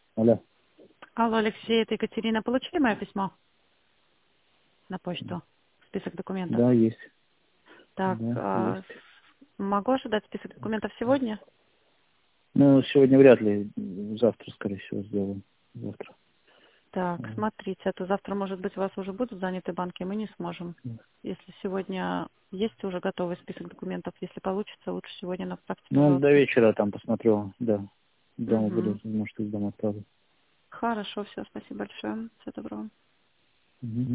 Алло. Алло, Алексей, это Екатерина. Получили мое письмо на почту? Список документов. Да, есть. Так, Да, есть. могу ожидать список документов сегодня? Ну, сегодня вряд ли. Завтра, скорее всего, сделаем. Завтра. Так, смотрите, а то завтра, может быть, у вас уже будут заняты банки, мы не сможем. Если сегодня есть уже готовый список документов, если получится, лучше сегодня направьте, Ну, до пожалуйста. вечера там посмотрю. Да. Дома буду, Угу. может, из дома отправлю. Хорошо, все, спасибо большое. Всего доброго. Мгм.